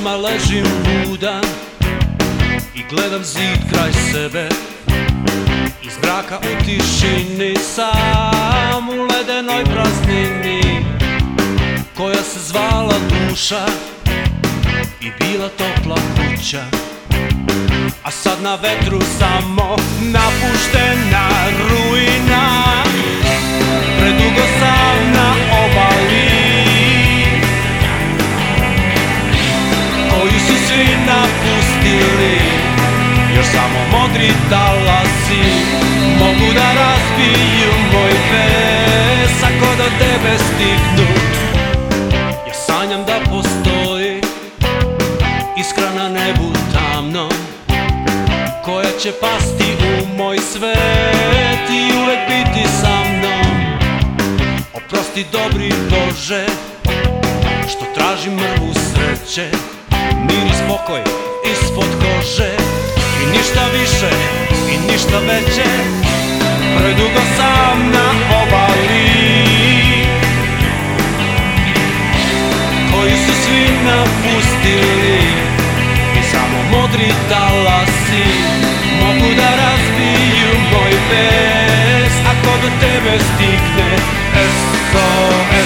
noćima ležim budan i gledam zid kraj sebe. Iz mraka u tišini sam u ledenoj praznini koja se zvala duša i bila topla kuća. A sad na vetru samo napuštena ruina. Predugo sam na obali koju su svi napustili. Još samo modri talasi mogu da razbiju moj bes. Ako do tebe stignu, ja sanjam da postoji iskra na nebu tamnom koja će pasti u moj svet i uvek biti sa mnom. Oprosti dobri Bože što tražim mrvu sreće, mir i spokoj ispod kože i ništa više i ništa veće. Predugo sam na obali koju su svi napustili i samo modri talasi mogu da razbiju moj bes. Ako do tebe stigne SOS.